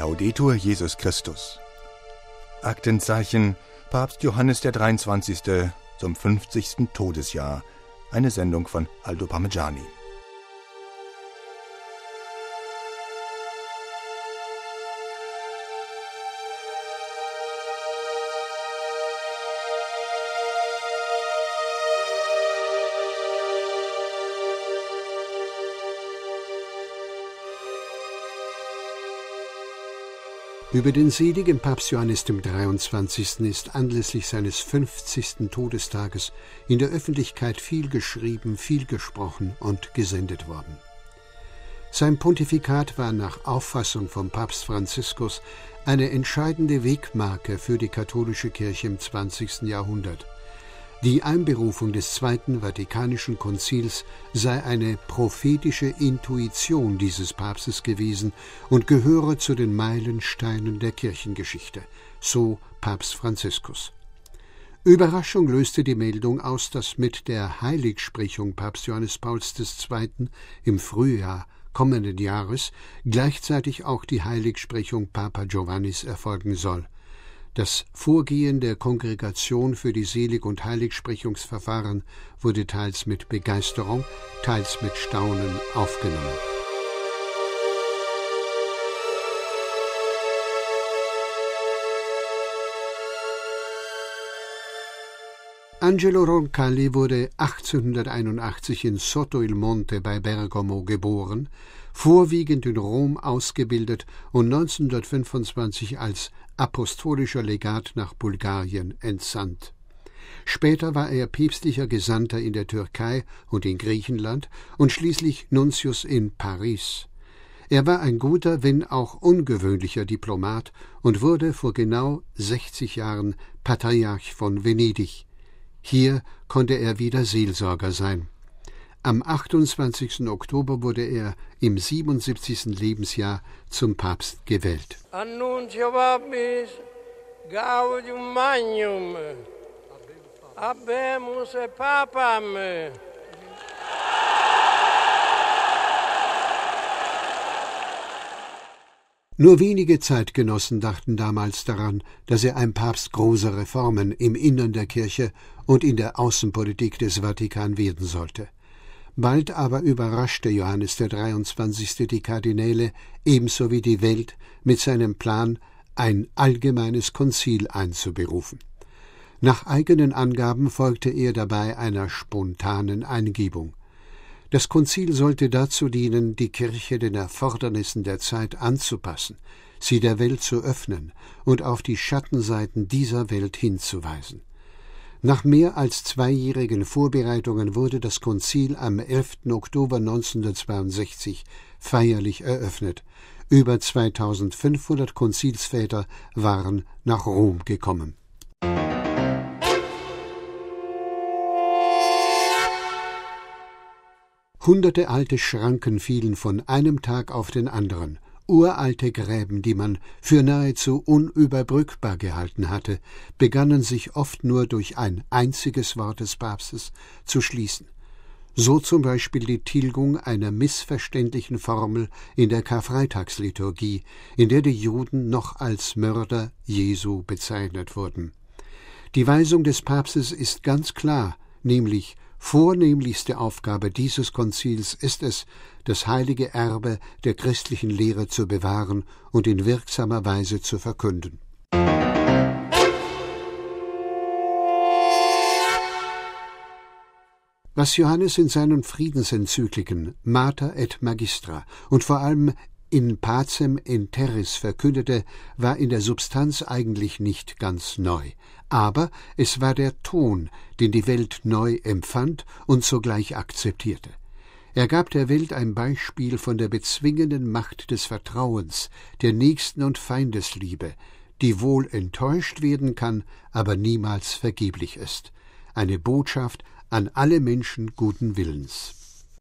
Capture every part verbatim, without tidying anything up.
Laudetur Jesus Christus. Aktenzeichen Papst Johannes der dreiundzwanzigste zum fünfzigsten Todesjahr. Eine Sendung von Aldo Parmigiani. Über den seligen Papst Johannes dem dreiundzwanzigsten ist anlässlich seines fünfzigsten Todestages in der Öffentlichkeit viel geschrieben, viel gesprochen und gesendet worden. Sein Pontifikat war nach Auffassung von Papst Franziskus eine entscheidende Wegmarke für die katholische Kirche im zwanzigsten Jahrhundert. Die Einberufung des Zweiten Vatikanischen Konzils sei eine prophetische Intuition dieses Papstes gewesen und gehöre zu den Meilensteinen der Kirchengeschichte, so Papst Franziskus. Überraschung löste die Meldung aus, dass mit der Heiligsprechung Papst Johannes Pauls der Zweite im Frühjahr kommenden Jahres gleichzeitig auch die Heiligsprechung Papa Giovannis erfolgen soll. Das Vorgehen der Kongregation für die Selig- und Heiligsprechungsverfahren wurde teils mit Begeisterung, teils mit Staunen aufgenommen. Angelo Roncalli wurde achtzehnhunderteinundachtzig in Sotto il Monte bei Bergamo geboren, vorwiegend in Rom ausgebildet und neunzehnhundertfünfundzwanzig als apostolischer Legat nach Bulgarien entsandt. Später war er päpstlicher Gesandter in der Türkei und in Griechenland und schließlich Nuntius in Paris. Er war ein guter, wenn auch ungewöhnlicher Diplomat und wurde vor genau sechzig Jahren Patriarch von Venedig. Hier konnte er wieder Seelsorger sein. Am achtundzwanzigsten Oktober wurde er im siebenundsiebzigsten Lebensjahr zum Papst gewählt. Annuncio vobis gaudium magnum, habemus et papam. Nur wenige Zeitgenossen dachten damals daran, dass er ein Papst großer Reformen im Innern der Kirche und in der Außenpolitik des Vatikan werden sollte. Bald aber überraschte Johannes der dreiundzwanzigste die Kardinäle ebenso wie die Welt mit seinem Plan, ein allgemeines Konzil einzuberufen. Nach eigenen Angaben folgte er dabei einer spontanen Eingebung. Das Konzil sollte dazu dienen, die Kirche den Erfordernissen der Zeit anzupassen, sie der Welt zu öffnen und auf die Schattenseiten dieser Welt hinzuweisen. Nach mehr als zweijährigen Vorbereitungen wurde das Konzil am elften Oktober neunzehnhundertzweiundsechzig feierlich eröffnet. Über zweitausendfünfhundert Konzilsväter waren nach Rom gekommen. Hunderte alte Schranken fielen von einem Tag auf den anderen. Uralte Gräben, die man für nahezu unüberbrückbar gehalten hatte, begannen sich oft nur durch ein einziges Wort des Papstes zu schließen. So zum Beispiel die Tilgung einer missverständlichen Formel in der Karfreitagsliturgie, in der die Juden noch als Mörder Jesu bezeichnet wurden. Die Weisung des Papstes ist ganz klar, nämlich vornehmlichste Aufgabe dieses Konzils ist es, das heilige Erbe der christlichen Lehre zu bewahren und in wirksamer Weise zu verkünden. Was Johannes in seinen Friedensenzyklika Mater et Magistra und vor allem in Pacem in Terris verkündete, war in der Substanz eigentlich nicht ganz neu. Aber es war der Ton, den die Welt neu empfand und sogleich akzeptierte. Er gab der Welt ein Beispiel von der bezwingenden Macht des Vertrauens, der Nächsten- und Feindesliebe, die wohl enttäuscht werden kann, aber niemals vergeblich ist. Eine Botschaft an alle Menschen guten Willens.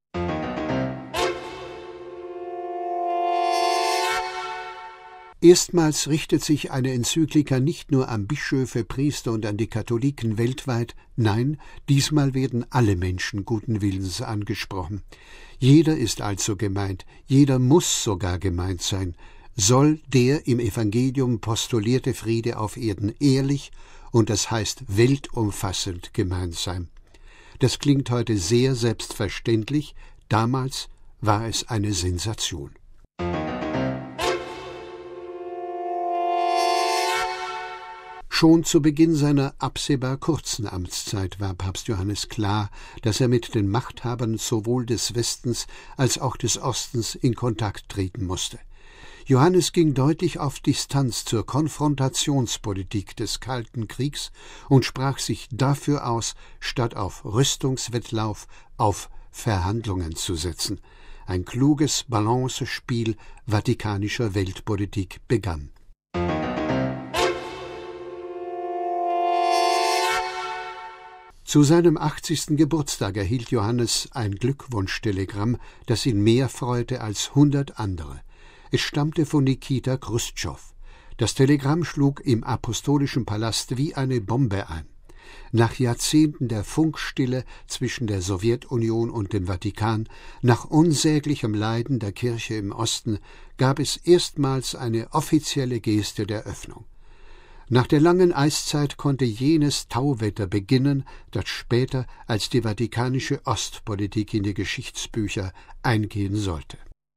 Erstmals richtet sich eine Enzyklika nicht nur an Bischöfe, Priester und an die Katholiken weltweit, nein, diesmal werden alle Menschen guten Willens angesprochen. Jeder ist also gemeint, jeder muss sogar gemeint sein, soll der im Evangelium postulierte Friede auf Erden ehrlich und das heißt weltumfassend gemeint sein. Das klingt heute sehr selbstverständlich, damals war es eine Sensation. Schon zu Beginn seiner absehbar kurzen Amtszeit war Papst Johannes klar, dass er mit den Machthabern sowohl des Westens als auch des Ostens in Kontakt treten musste. Johannes ging deutlich auf Distanz zur Konfrontationspolitik des Kalten Kriegs und sprach sich dafür aus, statt auf Rüstungswettlauf auf Verhandlungen zu setzen. Ein kluges Balancespiel vatikanischer Weltpolitik begann. Zu seinem achtzigsten Geburtstag erhielt Johannes ein Glückwunschtelegramm, das ihn mehr freute als hundert andere. Es stammte von Nikita Chruschtschow. Das Telegramm schlug im Apostolischen Palast wie eine Bombe ein. Nach Jahrzehnten der Funkstille zwischen der Sowjetunion und dem Vatikan, nach unsäglichem Leiden der Kirche im Osten, gab es erstmals eine offizielle Geste der Öffnung. Nach der langen Eiszeit konnte jenes Tauwetter beginnen, das später als die vatikanische Ostpolitik in die Geschichtsbücher eingehen sollte.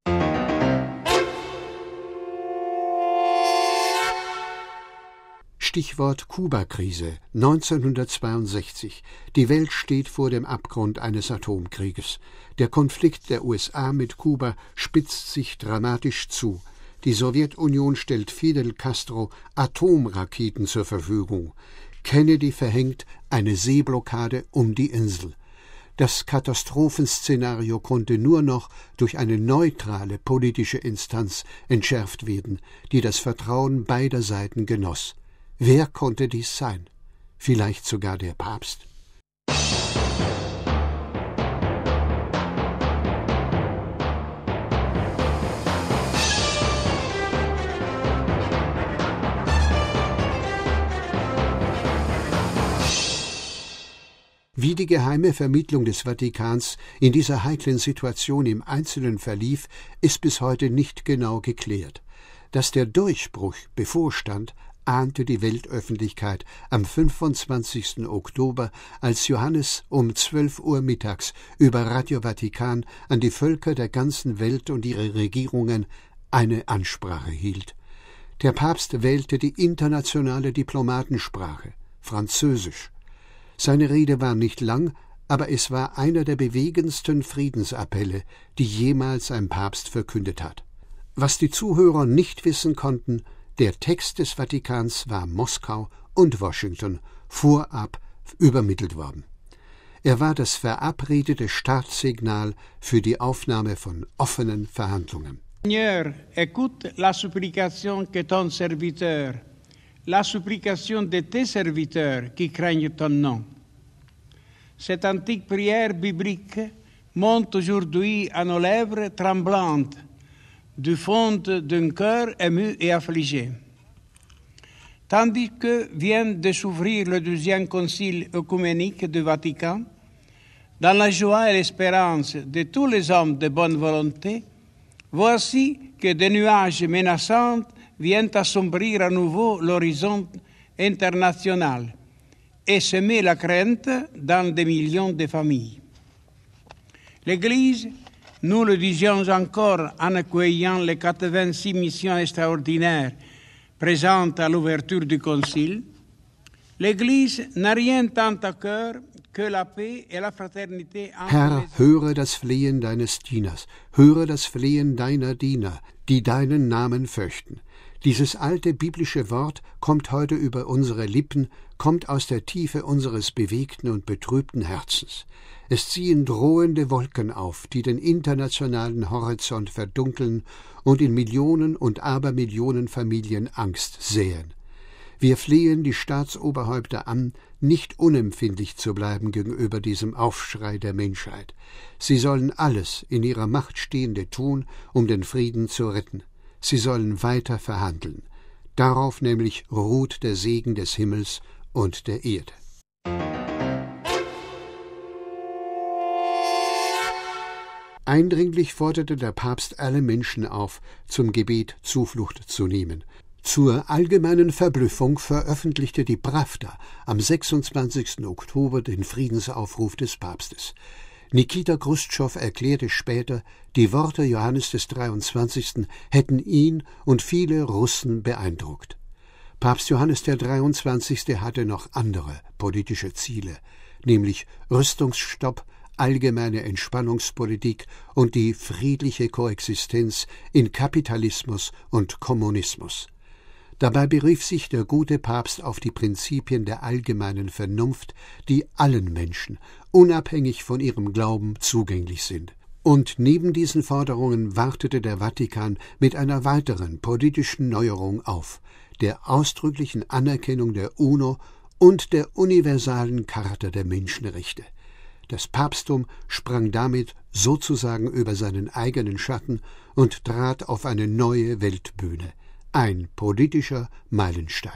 Stichwort Kuba-Krise neunzehnhundertzweiundsechzig. Die Welt steht vor dem Abgrund eines Atomkrieges. Der Konflikt der U S A mit Kuba spitzt sich dramatisch zu. Die Sowjetunion stellt Fidel Castro Atomraketen zur Verfügung. Kennedy verhängt eine Seeblockade um die Insel. Das Katastrophenszenario konnte nur noch durch eine neutrale politische Instanz entschärft werden, die das Vertrauen beider Seiten genoss. Wer konnte dies sein? Vielleicht sogar der Papst? Wie die geheime Vermittlung des Vatikans in dieser heiklen Situation im Einzelnen verlief, ist bis heute nicht genau geklärt. Dass der Durchbruch bevorstand, ahnte die Weltöffentlichkeit am fünfundzwanzigsten Oktober, als Johannes um zwölf Uhr mittags über Radio Vatikan an die Völker der ganzen Welt und ihre Regierungen eine Ansprache hielt. Der Papst wählte die internationale Diplomatensprache, Französisch. Seine Rede war nicht lang, aber es war einer der bewegendsten Friedensappelle, die jemals ein Papst verkündet hat. Was die Zuhörer nicht wissen konnten, der Text des Vatikans war Moskau und Washington vorab übermittelt worden. Er war das verabredete Startsignal für die Aufnahme von offenen Verhandlungen. Seigneur, écoute la supplication que ton serviteur, la supplication de tes serviteurs qui craignent ton nom. Cette antique prière biblique monte aujourd'hui à nos lèvres tremblantes du fond d'un cœur ému et affligé. Tandis que vient de s'ouvrir le deuxième concile œcuménique du Vatican, dans la joie et l'espérance de tous les hommes de bonne volonté, voici que des nuages menaçants viennent assombrir à nouveau l'horizon international et semer la crainte dans des millions de familles. L'Église, nous le disions encore en accueillant les quatre-vingt-six missions extraordinaires présentes à l'ouverture du Concile, l'Église n'a rien tant à cœur que la paix et la fraternité entre Herr, höre das Flehen deines Dieners, höre das Flehen deiner Diener, die deinen Namen fürchten. Dieses alte biblische Wort kommt heute über unsere Lippen, kommt aus der Tiefe unseres bewegten und betrübten Herzens. Es ziehen drohende Wolken auf, die den internationalen Horizont verdunkeln und in Millionen und Abermillionen Familien Angst säen. Wir flehen die Staatsoberhäupter an, nicht unempfindlich zu bleiben gegenüber diesem Aufschrei der Menschheit. Sie sollen alles in ihrer Macht Stehende tun, um den Frieden zu retten. Sie sollen weiter verhandeln. Darauf nämlich ruht der Segen des Himmels und der Erde. Eindringlich forderte der Papst alle Menschen auf, zum Gebet Zuflucht zu nehmen. Zur allgemeinen Verblüffung veröffentlichte die Prawda am sechsundzwanzigsten Oktober den Friedensaufruf des Papstes. Nikita Chruschtschow erklärte später, die Worte Johannes des dreiundzwanzigsten hätten ihn und viele Russen beeindruckt. Papst Johannes der dreiundzwanzigste hatte noch andere politische Ziele, nämlich Rüstungsstopp, allgemeine Entspannungspolitik und die friedliche Koexistenz in Kapitalismus und Kommunismus. Dabei berief sich der gute Papst auf die Prinzipien der allgemeinen Vernunft, die allen Menschen, unabhängig von ihrem Glauben, zugänglich sind. Und neben diesen Forderungen wartete der Vatikan mit einer weiteren politischen Neuerung auf, der ausdrücklichen Anerkennung der UNO und der universalen Charta der Menschenrechte. Das Papsttum sprang damit sozusagen über seinen eigenen Schatten und trat auf eine neue Weltbühne. Ein politischer Meilenstein.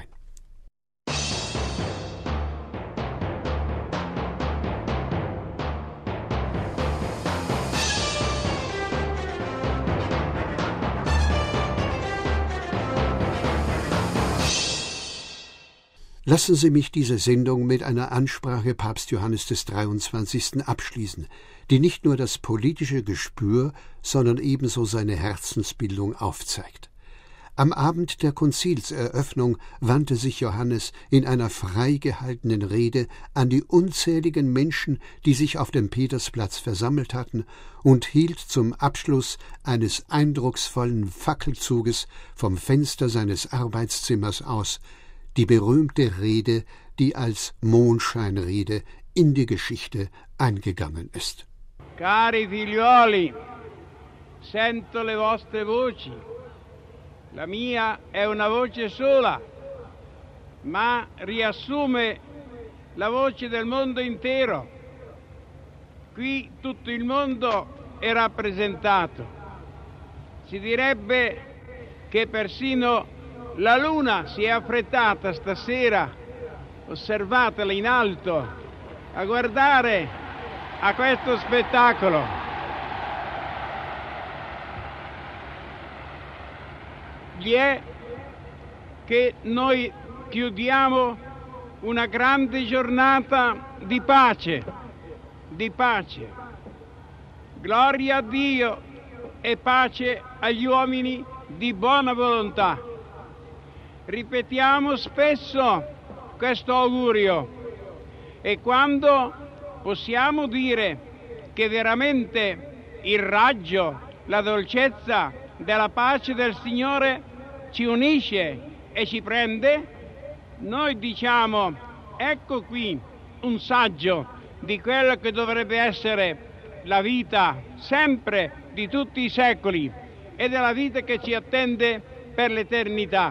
Lassen Sie mich diese Sendung mit einer Ansprache Papst Johannes des dreiundzwanzigsten abschließen, die nicht nur das politische Gespür, sondern ebenso seine Herzensbildung aufzeigt. Am Abend der Konzilseröffnung wandte sich Johannes in einer frei gehaltenen Rede an die unzähligen Menschen, die sich auf dem Petersplatz versammelt hatten, und hielt zum Abschluss eines eindrucksvollen Fackelzuges vom Fenster seines Arbeitszimmers aus die berühmte Rede, die als Mondscheinrede in die Geschichte eingegangen ist. Cari figlioli, sento le vostre voci. La mia è una voce sola, ma riassume la voce del mondo intero. Qui tutto il mondo è rappresentato. Si direbbe che persino la luna si è affrettata stasera, osservatela in alto, a guardare a questo spettacolo. Gli è che noi chiudiamo una grande giornata di pace, di pace. Gloria a Dio e pace agli uomini di buona volontà. Ripetiamo spesso questo augurio e quando possiamo dire che veramente il raggio, la dolcezza della pace del Signore ci unisce e ci prende, noi diciamo: ecco qui un saggio di quello che dovrebbe essere la vita sempre di tutti i secoli e della vita che ci attende per l'eternità.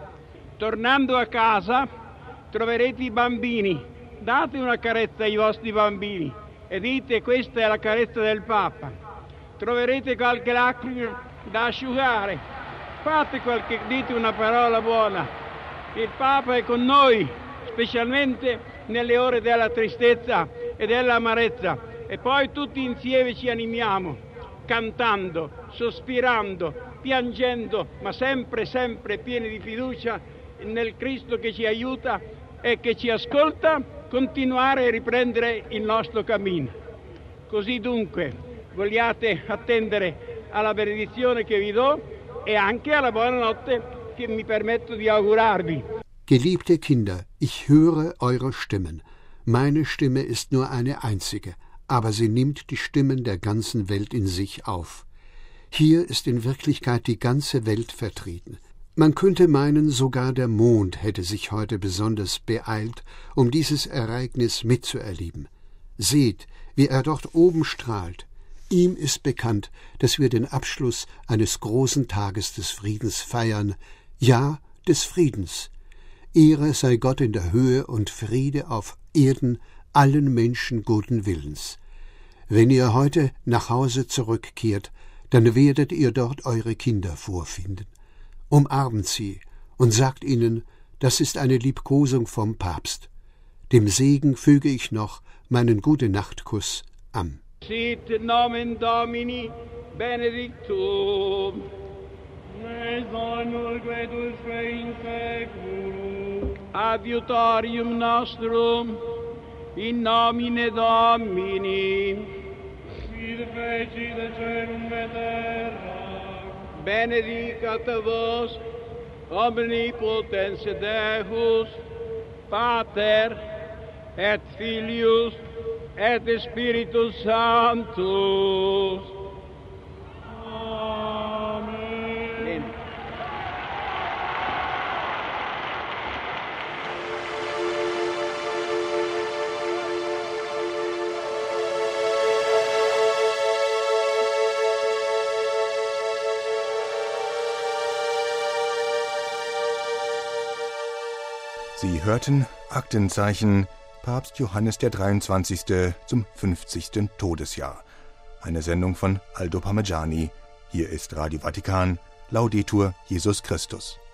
Tornando a casa troverete i bambini, date una carezza ai vostri bambini e dite: questa è la carezza del Papa. Troverete qualche lacrima da asciugare, fate qualche, dite una parola buona. Il Papa è con noi, specialmente nelle ore della tristezza e dell'amarezza, e poi tutti insieme ci animiamo, cantando, sospirando, piangendo, ma sempre, sempre pieni di fiducia nel Cristo che ci aiuta e che ci ascolta, continuare e riprendere il nostro cammino. Così dunque vogliate attendere alla benedizione che vi do e anche alla buonanotte che mi permetto di augurarvi. Geliebte Kinder, ich höre eure Stimmen. Meine Stimme ist nur eine einzige, aber sie nimmt die Stimmen der ganzen Welt in sich auf. Hier ist in Wirklichkeit die ganze Welt vertreten. Man könnte meinen, sogar der Mond hätte sich heute besonders beeilt, um dieses Ereignis mitzuerleben. Seht, wie er dort oben strahlt. Ihm ist bekannt, dass wir den Abschluss eines großen Tages des Friedens feiern, ja, des Friedens. Ehre sei Gott in der Höhe und Friede auf Erden allen Menschen guten Willens. Wenn ihr heute nach Hause zurückkehrt, dann werdet ihr dort eure Kinder vorfinden. Umarmt sie und sagt ihnen, das ist eine Liebkosung vom Papst. Dem Segen füge ich noch meinen Gute-Nacht-Kuss an. Sit nomen Domini benedictum. Adiutorium nostrum in nomine Domini. Benedicat vos omnipotens Deus, Pater et Filius et Spiritus Sanctus. Amen. Sie hörten Aktenzeichen Papst Johannes der dreiundzwanzigste zum fünfzigsten Todesjahr. Eine Sendung von Aldo Parmigiani. Hier ist Radio Vatikan. Laudetur Jesus Christus.